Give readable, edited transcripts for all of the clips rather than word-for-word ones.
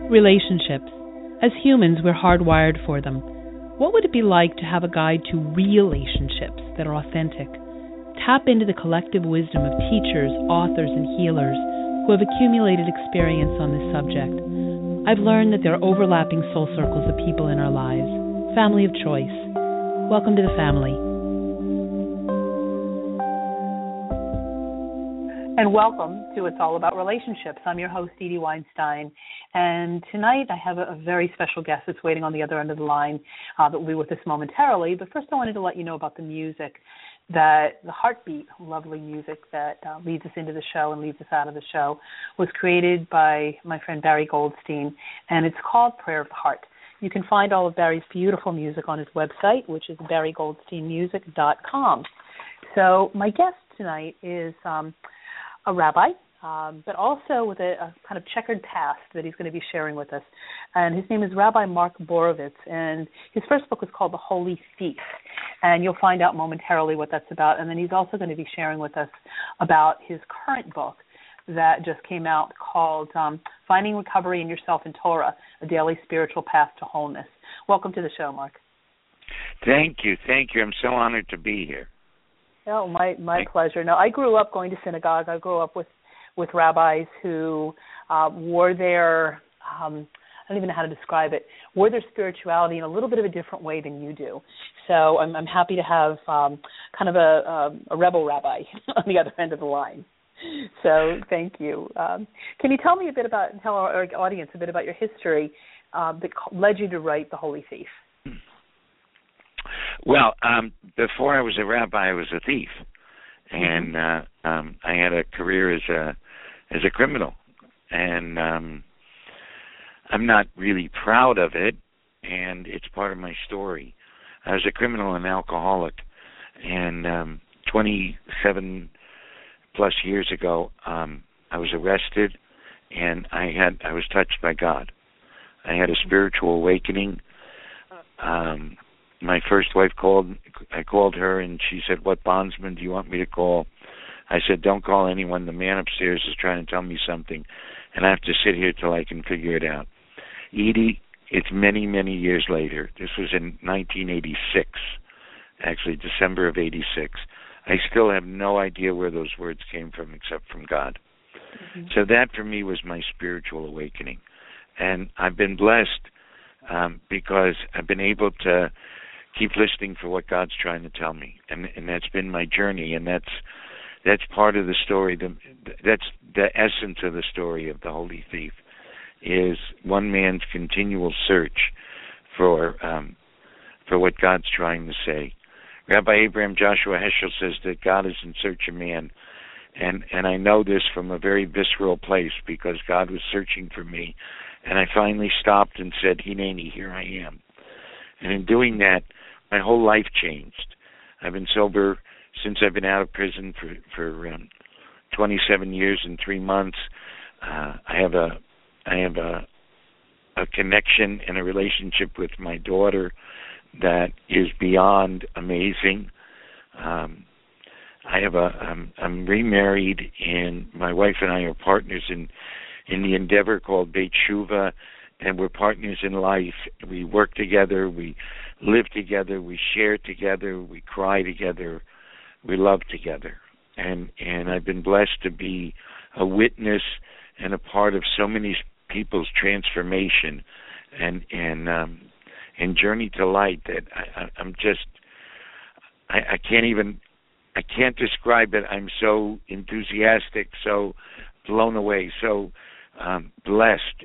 Relationships. As humans, we're hardwired for them. What would it be like to have a guide to relationships that are authentic? Tap into the collective wisdom of teachers, authors, and healers who have accumulated experience on this subject. I've learned that there are overlapping soul circles of people in our lives. Family of choice. Welcome to the family. And welcome to It's All About Relationships. I'm your host, Dee Dee Weinstein. And tonight I have a very special guest that's waiting on the other end of the line that will be with us momentarily. But first I wanted to let you know about the music, that the Heartbeat, lovely music that leads us into the show and leads us out of the show, was created by my friend Barry Goldstein, and it's called Prayer of the Heart. You can find all of Barry's beautiful music on his website, which is barrygoldsteinmusic.com. So my guest tonight is a rabbi, but also with a kind of checkered past that he's going to be sharing with us. And his name is Rabbi Mark Borovitz, and his first book is called The Holy Thief, and you'll find out momentarily what that's about. And then he's also going to be sharing with us about his current book that just came out called Finding Recovery in Yourself in Torah, A Daily Spiritual Path to Wholeness. Welcome to the show, Mark. Thank you. I'm so honored to be here. Oh, my pleasure. Now, I grew up going to synagogue. I grew up with rabbis who wore their, I don't even know how to describe it, wore their spirituality in a little bit of a different way than you do. So I'm happy to have kind of a rebel rabbi on the other end of the line. So thank you. Can you tell our audience a bit about your history that led you to write The Holy Thief? Well, before I was a rabbi, I was a thief, and I had a career as a criminal, and I'm not really proud of it, and it's part of my story. I was a criminal and alcoholic, and 27 plus years ago, I was arrested, and I was touched by God. I had a spiritual awakening. My first wife I called her, and she said, "What bondsman do you want me to call?" I said, "Don't call anyone. The man upstairs is trying to tell me something, and I have to sit here till I can figure it out." Edie, it's many, many years later. This was in 1986, actually December of 86. I still have no idea where those words came from except from God. Mm-hmm. So that for me was my spiritual awakening. And I've been blessed because I've been able to keep listening for what God's trying to tell me, and that's been my journey, and that's part of the story. That's the essence of the story of The Holy Thief, is one man's continual search for what God's trying to say. Rabbi Abraham Joshua Heschel says that God is in search of man, and I know this from a very visceral place because God was searching for me, and I finally stopped and said, "Hineni, here I am." And in doing that, my whole life changed. I've been sober since I've been out of prison for 27 years and 3 months. I have a connection and a relationship with my daughter that is beyond amazing. I'm remarried, and my wife and I are partners in the endeavor called Beit Shuvah, and we're partners in life. We work together, we live together, we share together, we cry together, we love together. And I've been blessed to be a witness and a part of so many people's transformation and journey to light that I can't describe it. I'm so enthusiastic, so blown away, so blessed,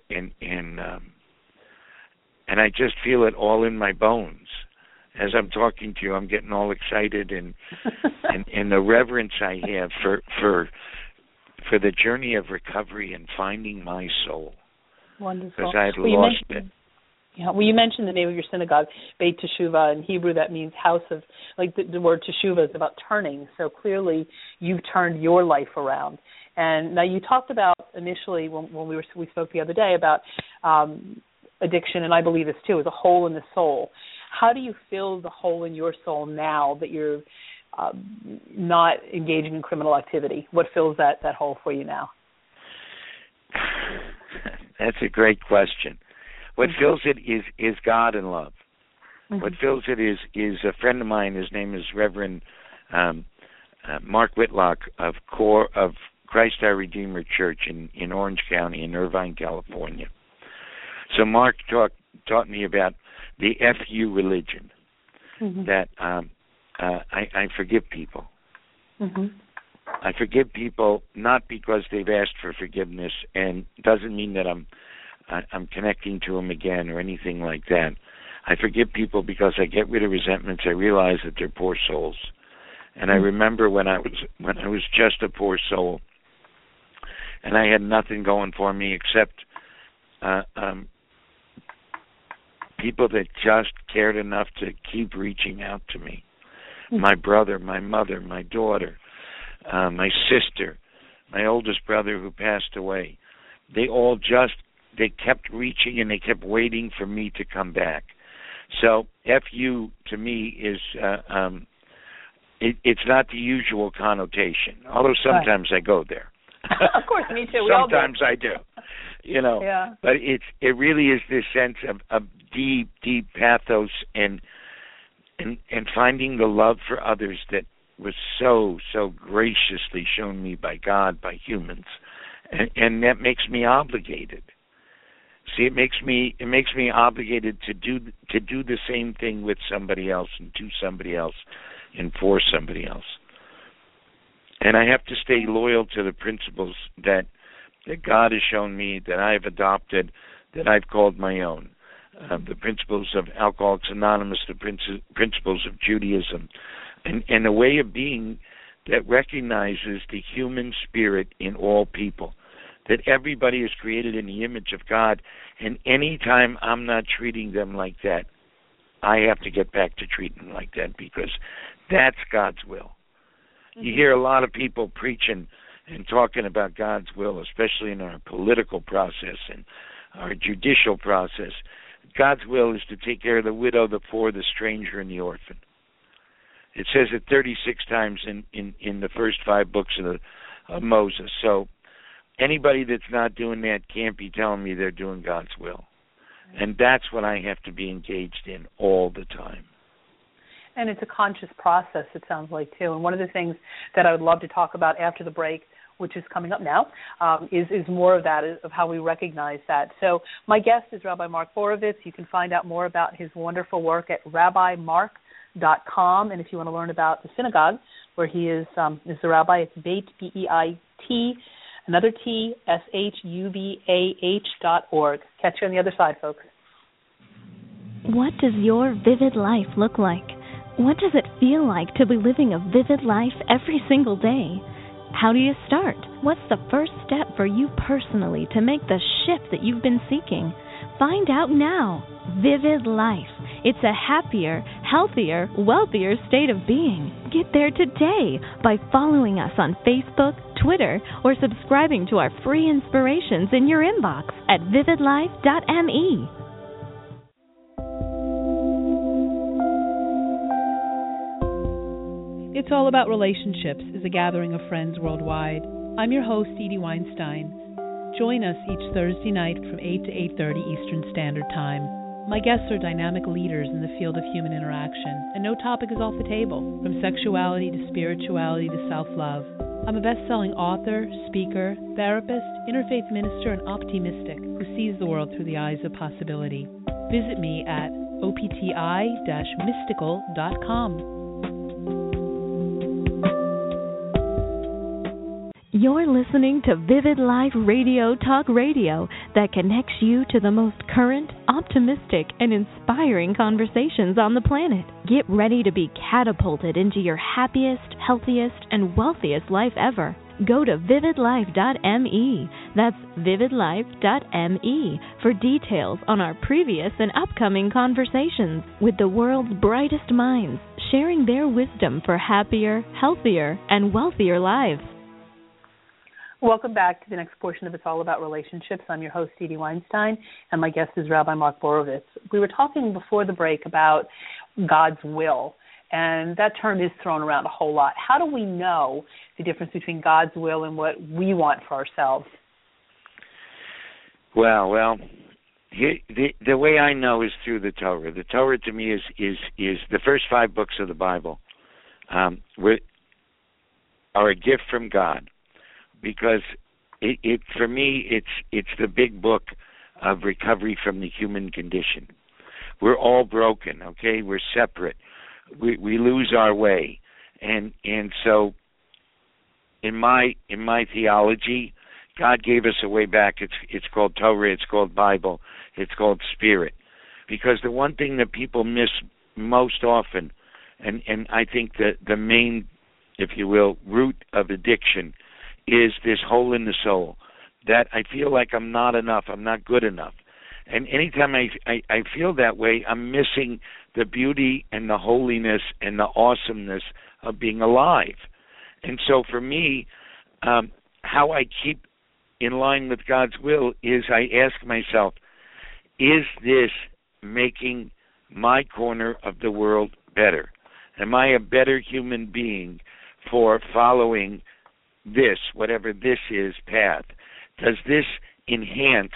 and I just feel it all in my bones. As I'm talking to you, I'm getting all excited, and the reverence I have for the journey of recovery and finding my soul. Wonderful. Because I had lost it. Yeah, well, you mentioned the name of your synagogue, Beit Teshuvah. In Hebrew, that means house of, like the word Teshuvah is about turning. So clearly, you've turned your life around. And now you talked about initially when we spoke the other day about addiction, and I believe this too, is a hole in the soul. How do you fill the hole in your soul now that you're not engaging in criminal activity? What fills that hole for you now? That's a great question. What fills it is God and love. What fills it is a friend of mine. His name is Reverend Mark Whitlock of Christ Our Redeemer Church in Orange County in Irvine, California. So Mark taught me about the FU religion, that I forgive people. I forgive people not because they've asked for forgiveness, and doesn't mean that I'm connecting to them again or anything like that. I forgive people because I get rid of resentments. I realize that they're poor souls, and I remember when I was just a poor soul, and I had nothing going for me except people that just cared enough to keep reaching out to me. My brother, my mother, my daughter, my sister, my oldest brother who passed away. They kept reaching and they kept waiting for me to come back. So FU to me is it's not the usual connotation, although sometimes I go there. Of course, me too. Sometimes I do. Yeah. But it really is this sense of deep pathos and finding the love for others that was so graciously shown me by God, by humans, and that makes me obligated. See, it makes me obligated to do the same thing with somebody else and to somebody else and for somebody else. And I have to stay loyal to the principles that God has shown me, that I've adopted, that I've called my own. The principles of Alcoholics Anonymous, the principles of Judaism, and a way of being that recognizes the human spirit in all people, that everybody is created in the image of God, and any time I'm not treating them like that, I have to get back to treating them like that, because that's God's will. You hear a lot of people preaching and talking about God's will, especially in our political process and our judicial process. God's will is to take care of the widow, the poor, the stranger, and the orphan. It says it 36 times in the first 5 books of Moses. So anybody that's not doing that can't be telling me they're doing God's will. And that's what I have to be engaged in all the time. And it's a conscious process, it sounds like, too. And one of the things that I would love to talk about after the break, which is coming up now, is more of that, of how we recognize that. So my guest is Rabbi Mark Borovitz. You can find out more about his wonderful work at rabbimark.com. And if you want to learn about the synagogue, where he is the rabbi, it's Beit, B-E-I-T, another T, SHUBAH.org. Catch you on the other side, folks. What does your vivid life look like? What does it feel like to be living a vivid life every single day? How do you start? What's the first step for you personally to make the shift that you've been seeking? Find out now. Vivid Life. It's a happier, healthier, wealthier state of being. Get there today by following us on Facebook, Twitter, or subscribing to our free inspirations in your inbox at vividlife.me. It's All About Relationships is a gathering of friends worldwide. I'm your host, Edie Weinstein. Join us each Thursday night from 8 to 8:30 Eastern Standard Time. My guests are dynamic leaders in the field of human interaction, and no topic is off the table, from sexuality to spirituality to self-love. I'm a best-selling author, speaker, therapist, interfaith minister, and optimistic who sees the world through the eyes of possibility. Visit me at opti-mystical.com. You're listening to Vivid Life Radio Talk Radio that connects you to the most current, optimistic, and inspiring conversations on the planet. Get ready to be catapulted into your happiest, healthiest, and wealthiest life ever. Go to vividlife.me. That's vividlife.me for details on our previous and upcoming conversations with the world's brightest minds, sharing their wisdom for happier, healthier, and wealthier lives. Welcome back to the next portion of It's All About Relationships. I'm your host, Edie Weinstein, and my guest is Rabbi Mark Borovitz. We were talking before the break about God's will, and that term is thrown around a whole lot. How do we know the difference between God's will and what we want for ourselves? Well, the way I know is through the Torah. The Torah to me is the first 5 books of the Bible are a gift from God, because it for me it's the big book of recovery from the human condition. We're all broken, okay? We're separate. We lose our way, and so in my theology, God gave us a way back. It's called Torah. It's called Bible. It's called Spirit. Because the one thing that people miss most often, and I think that the main, if you will, root of addiction is this hole in the soul, that I feel like I'm not enough, I'm not good enough. And anytime I feel that way, I'm missing the beauty and the holiness and the awesomeness of being alive. And so for me, how I keep in line with God's will is I ask myself, is this making my corner of the world better? Am I a better human being for following this, whatever this is, path? Does this enhance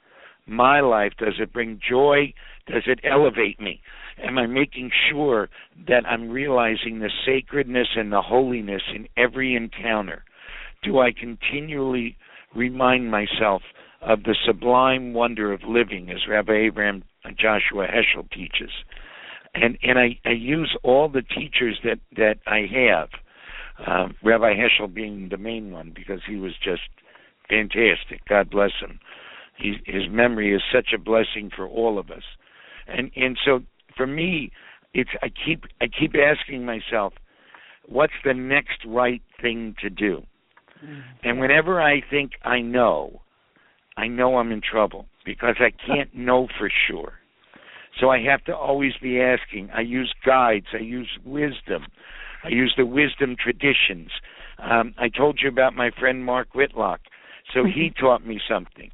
my life? Does it bring joy? Does it elevate me? Am I making sure that I'm realizing the sacredness and the holiness in every encounter? Do I continually remind myself of the sublime wonder of living, as Rabbi Abraham Joshua Heschel teaches? And I use all the teachers that I have, Rabbi Heschel being the main one, because he was just fantastic. God bless him. His memory is such a blessing for all of us. And so for me, I keep asking myself, what's the next right thing to do? And whenever I think I know I'm in trouble, because I can't know for sure. So I have to always be asking. I use guides. I use wisdom. I use the wisdom traditions. I told you about my friend Mark Whitlock. So he taught me something.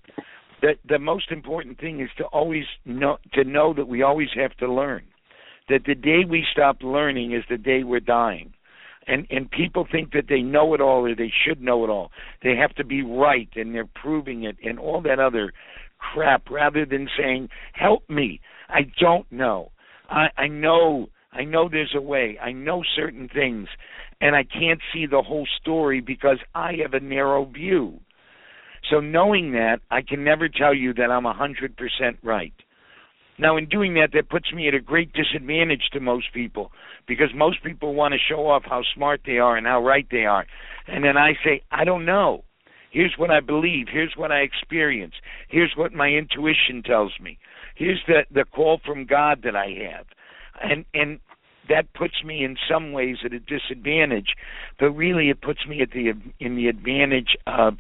The most important thing is to always know that we always have to learn. That the day we stop learning is the day we're dying. And people think that they know it all, or they should know it all. They have to be right, and they're proving it, and all that other crap, rather than saying, help me. I don't know. I know there's a way. I know certain things, and I can't see the whole story because I have a narrow view. So knowing that, I can never tell you that I'm 100% right. Now, in doing that, that puts me at a great disadvantage to most people, because most people want to show off how smart they are and how right they are. And then I say, I don't know. Here's what I believe. Here's what I experience. Here's what my intuition tells me. Here's the call from God that I have. And that puts me in some ways at a disadvantage, but really it puts me in the advantage of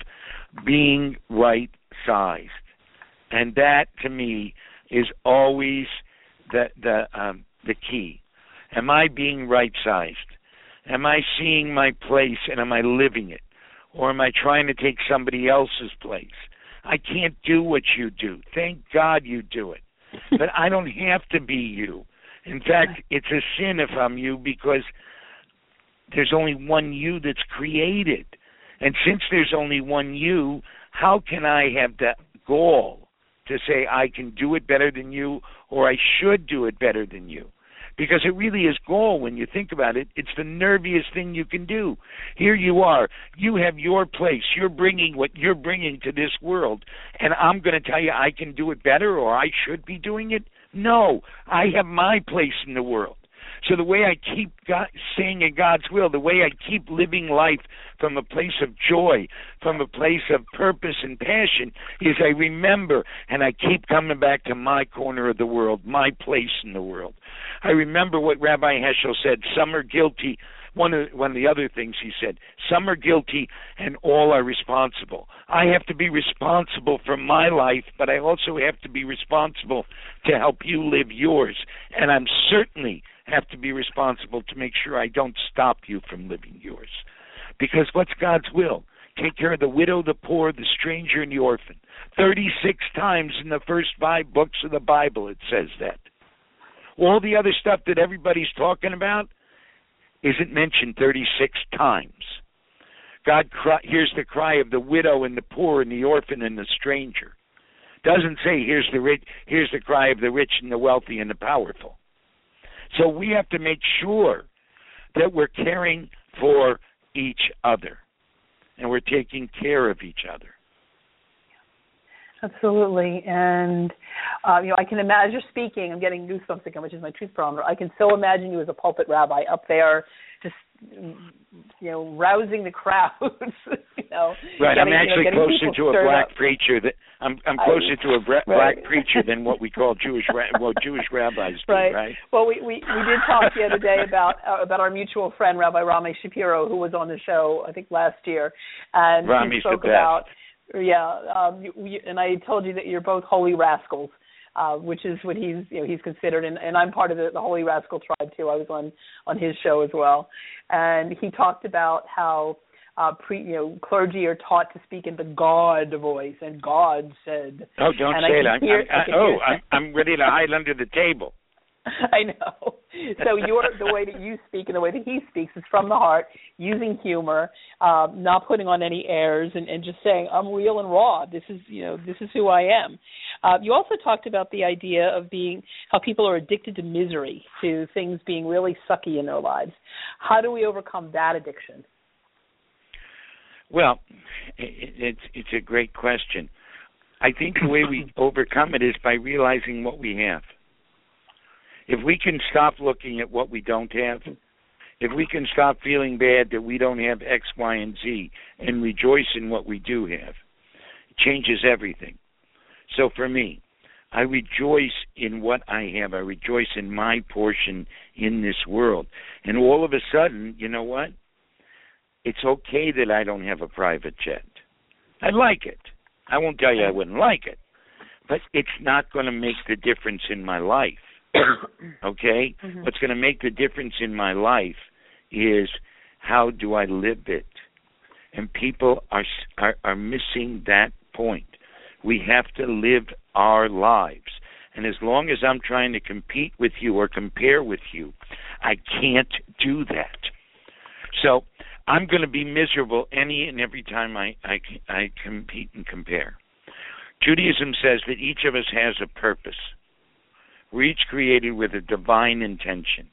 being right-sized. And that, to me, is always the key. Am I being right-sized? Am I seeing my place and am I living it? Or am I trying to take somebody else's place? I can't do what you do. Thank God you do it. But I don't have to be you. In fact, it's a sin if I'm you, because there's only one you that's created. And since there's only one you, how can I have the gall to say I can do it better than you, or I should do it better than you? Because it really is gall when you think about it. It's the nerviest thing you can do. Here you are. You have your place. You're bringing what you're bringing to this world. And I'm going to tell you I can do it better, or I should be doing it? No. I have my place in the world. So the way I keep staying in God's will, the way I keep living life from a place of joy, from a place of purpose and passion, is I remember and I keep coming back to my corner of the world, my place in the world. I remember what Rabbi Heschel said, some are guilty. One of the other things he said, some are guilty and all are responsible. I have to be responsible for my life, but I also have to be responsible to help you live yours. And I'm certainly have to be responsible to make sure I don't stop you from living yours. Because what's God's will? Take care of the widow, the poor, the stranger, and the orphan. 36 times in the first 5 books of the Bible it says that. All the other stuff that everybody's talking about isn't mentioned 36 times. God hears the cry of the widow and the poor and the orphan and the stranger. Doesn't say here's the cry of the rich and the wealthy and the powerful. So we have to make sure that we're caring for each other and we're taking care of each other. Absolutely. And, I can imagine, as you're speaking, I'm getting goosebumps again, which is my truth barometer. I can so imagine you as a pulpit rabbi up there just, rousing the crowds, Right. I'm actually closer to a black preacher. I'm closer to a black preacher than what we call Jewish rabbis do, right? Well, we did talk the other day about our mutual friend, Rabbi Rami Shapiro, who was on the show, I think, last year. And Rami's he spoke the best. about... and I told you that you're both holy rascals, which is what he's considered, and I'm part of the Holy Rascal tribe too. I was on his show as well, and he talked about how clergy are taught to speak in the God voice, and God said. Oh, don't say it! I'm ready to hide under the table. I know. So the way that you speak and the way that he speaks is from the heart, using humor, not putting on any airs, and just saying, I'm real and raw. This is who I am. You also talked about the idea of how people are addicted to misery, to things being really sucky in their lives. How do we overcome that addiction? Well, it's a great question. I think the way we overcome it is by realizing what we have. If we can stop looking at what we don't have, if we can stop feeling bad that we don't have X, Y, and Z, and rejoice in what we do have, it changes everything. So for me, I rejoice in what I have. I rejoice in my portion in this world. And all of a sudden, you know what? It's okay that I don't have a private jet. I like it. I won't tell you I wouldn't like it. But it's not going to make the difference in my life. Okay? Mm-hmm. What's going to make the difference in my life is how do I live it? And people are missing that point. We have to live our lives. And as long as I'm trying to compete with you or compare with you, I can't do that. So I'm going to be miserable any and every time I compete and compare. Judaism says that each of us has a purpose. We're each created with a divine intention.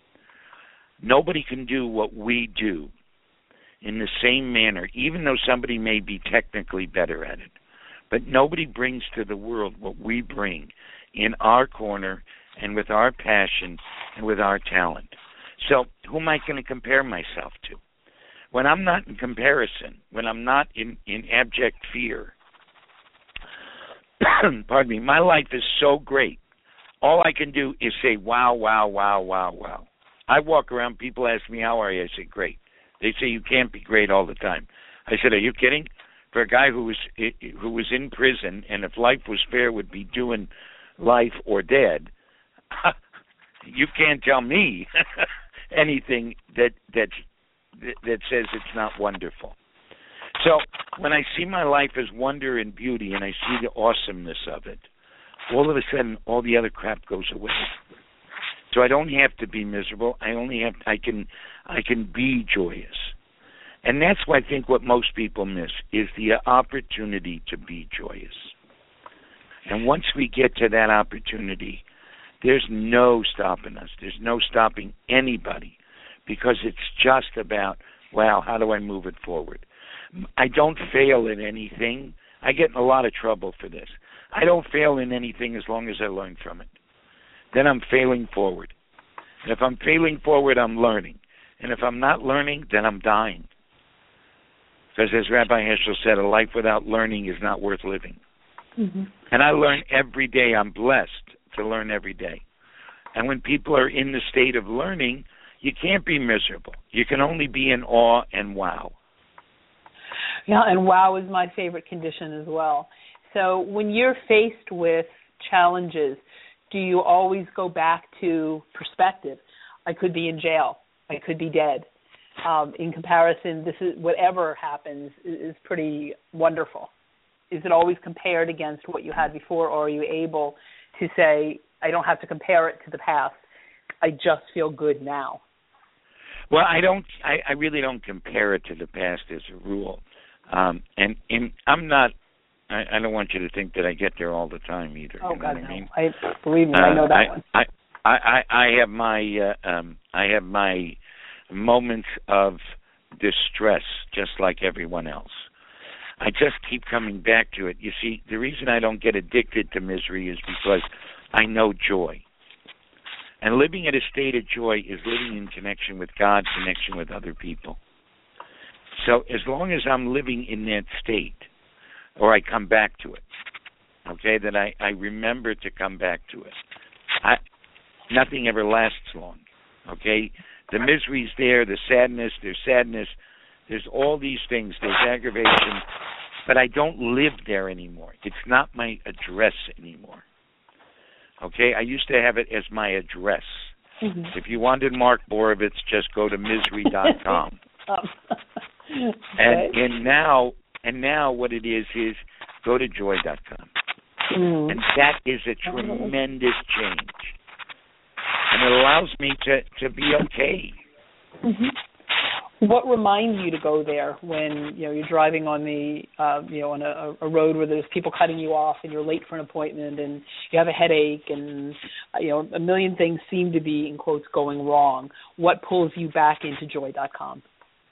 Nobody can do what we do in the same manner, even though somebody may be technically better at it. But nobody brings to the world what we bring in our corner and with our passion and with our talent. So who am I going to compare myself to? When I'm not in comparison, when I'm not in abject fear, pardon me, my life is so great. All I can do is say, wow, wow, wow, wow, wow. I walk around, people ask me, how are you? I say, great. They say, you can't be great all the time. I said, are you kidding? For a guy who was in prison, and if life was fair, would be doing life or dead, you can't tell me anything that says it's not wonderful. So when I see my life as wonder and beauty, and I see the awesomeness of it, all of a sudden, all the other crap goes away. So I don't have to be miserable. I can be joyous. And that's why I think what most people miss is the opportunity to be joyous. And once we get to that opportunity, there's no stopping us. There's no stopping anybody, because it's just about, wow, how do I move it forward? I don't fail in anything. I get in a lot of trouble for this. I don't fail in anything as long as I learn from it. Then I'm failing forward. And if I'm failing forward, I'm learning. And if I'm not learning, then I'm dying. Because as Rabbi Heschel said, a life without learning is not worth living. Mm-hmm. And I learn every day. I'm blessed to learn every day. And when people are in the state of learning, you can't be miserable. You can only be in awe and wow. Yeah, and wow is my favorite condition as well. So when you're faced with challenges, do you always go back to perspective? I could be in jail. I could be dead. In comparison, this is whatever happens is pretty wonderful. Is it always compared against what you had before, or are you able to say, I don't have to compare it to the past, I just feel good now? Well, I really don't compare it to the past as a rule. And I'm not I don't want you to think that I get there all the time either. Oh, you know God, what no. I mean? Believe me, I know that one. I have my moments of distress, just like everyone else. I just keep coming back to it. You see, the reason I don't get addicted to misery is because I know joy. And living in a state of joy is living in connection with God, connection with other people. So as long as I'm living in that state, or I come back to it, okay, then I remember to come back to it. Nothing ever lasts long, okay? The misery's there, the sadness, there's all these things, there's aggravation, but I don't live there anymore. It's not my address anymore, okay? I used to have it as my address. Mm-hmm. If you wanted Mark Borovitz, just go to misery.com. Okay. And now what it is go to joy.com. Mm. And that is a tremendous change. And it allows me to be okay. Mm-hmm. What reminds you to go there when you're driving on the on a road where there's people cutting you off and you're late for an appointment and you have a headache and a million things seem to be, in quotes, going wrong? What pulls you back into joy.com?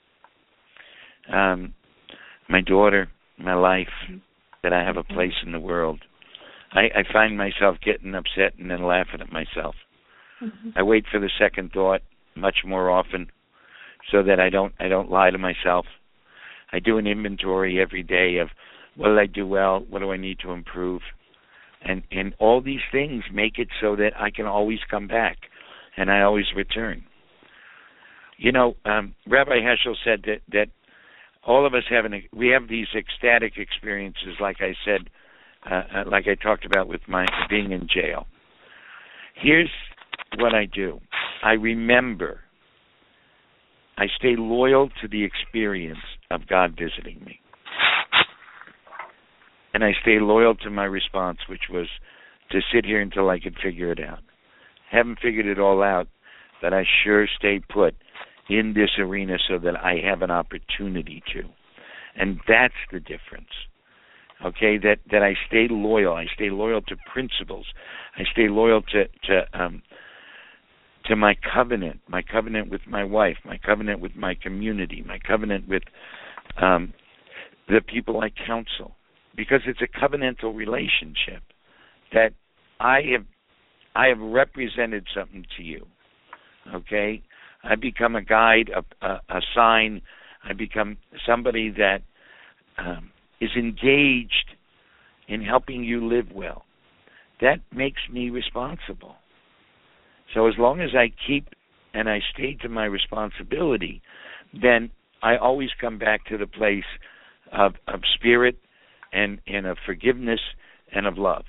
My daughter, my life, that I have a place in the world. I find myself getting upset and then laughing at myself. Mm-hmm. I wait for the second thought much more often so that I don't lie to myself. I do an inventory every day of what did I do well, what do I need to improve, and all these things make it so that I can always come back and I always return. Rabbi Heschel said that all of us have these ecstatic experiences, like I said, like I talked about with my being in jail. Here's what I do. I remember. I stay loyal to the experience of God visiting me. And I stay loyal to my response, which was to sit here until I could figure it out. Haven't figured it all out, but I sure stay put in this arena so that I have an opportunity to. And that's the difference. Okay, that I stay loyal. I stay loyal to principles. I stay loyal to my covenant with my wife, my covenant with my community, my covenant with the people I counsel, because it's a covenantal relationship that I have represented something to you. Okay, I become a guide, a sign. I become somebody that is engaged in helping you live well. That makes me responsible. So as long as I keep and I stay to my responsibility, then I always come back to the place of spirit and of forgiveness and of love.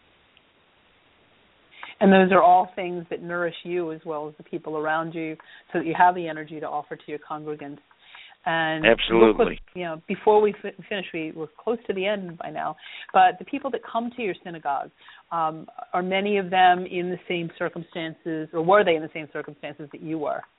And those are all things that nourish you as well as the people around you, so that you have the energy to offer to your congregants. And absolutely. Before we finish, we're close to the end by now, but the people that come to your synagogue, are many of them in the same circumstances, or were they in the same circumstances that you were?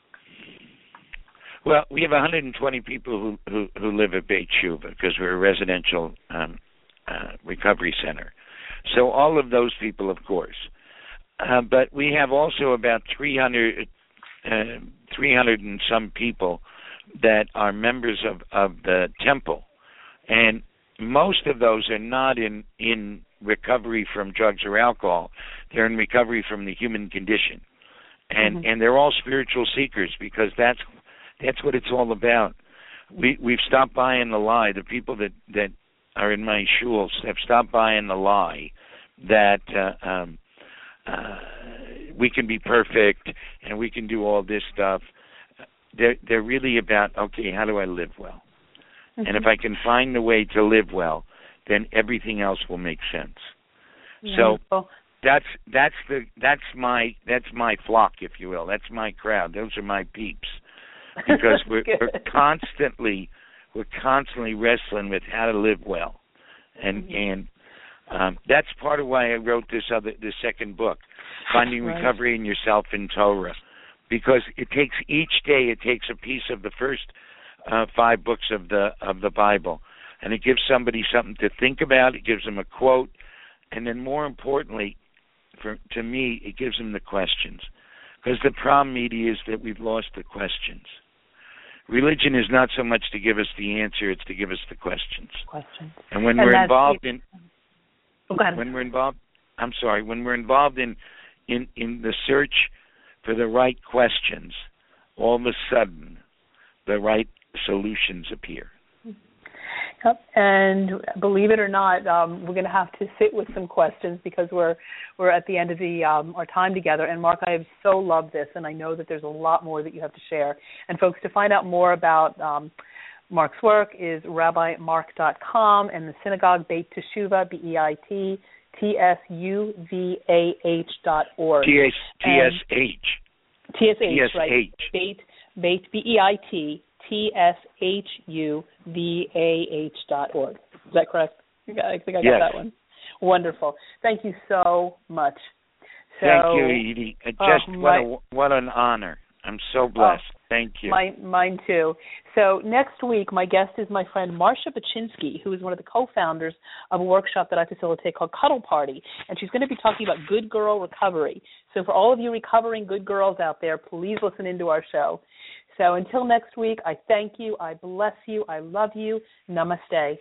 Well, we have 120 people who live at Beit Shuvah because we're a residential recovery center. So all of those people, of course. But we have also about 300 and some people that are members of the temple. And most of those are not in recovery from drugs or alcohol. They're in recovery from the human condition. And they're all spiritual seekers, because that's what it's all about. We've stopped buying the lie. The people that are in my shuls have stopped buying the lie that we can be perfect and we can do all this stuff. They're really about, okay, how do I live well? Mm-hmm. And if I can find the way to live well, then everything else will make sense. Yeah. So that's my flock, if you will. That's my crowd. Those are my peeps. Because we're constantly wrestling with how to live well. And that's part of why I wrote this second book, Finding Recovery in Yourself in Torah. Because each day it takes a piece of the first 5 books of the Bible, And it gives somebody something to think about. It gives them a quote. And then more importantly, to me, it gives them the questions. Because the problem, Edie, is that we've lost the questions. Religion is not so much to give us the answer, it's to give us the questions. And when we're involved in when we're involved in the search for the right questions, all of a sudden the right solutions appear. Yep. And believe it or not, we're going to have to sit with some questions because we're at the end of our time together. And Mark, I have so loved this, and I know that there's a lot more that you have to share. And folks, to find out more about Mark's work is rabbimark.com, and the synagogue Beit Teshuvah, BEITTSUVAH.org. TSH, right? Beit BEIT. TSHUVAH.org. Is that correct? I think I got that one. Wonderful. Thank you so much. Thank you, Edie. What an honor. I'm so blessed. Thank you. Mine too. So next week, my guest is my friend Marsha Baczynski, who is one of the co-founders of a workshop that I facilitate called Cuddle Party, and she's going to be talking about good girl recovery. So for all of you recovering good girls out there, please listen into our show. So until next week, I thank you, I bless you, I love you. Namaste.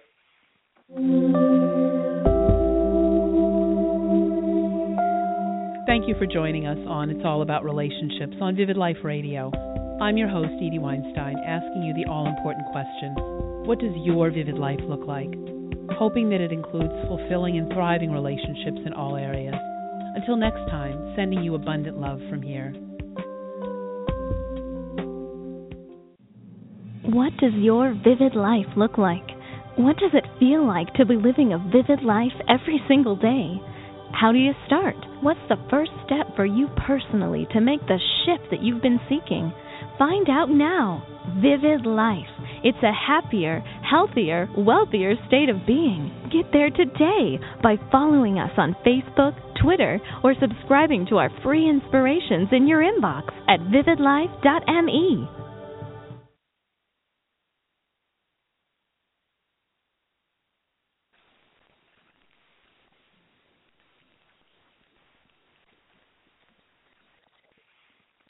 Thank you for joining us on It's All About Relationships on Vivid Life Radio. I'm your host, Edie Weinstein, asking you the all-important question, what does your vivid life look like? Hoping that it includes fulfilling and thriving relationships in all areas. Until next time, sending you abundant love from here. What does your vivid life look like? What does it feel like to be living a vivid life every single day? How do you start? What's the first step for you personally to make the shift that you've been seeking? Find out now. Vivid Life. It's a happier, healthier, wealthier state of being. Get there today by following us on Facebook, Twitter, or subscribing to our free inspirations in your inbox at vividlife.me.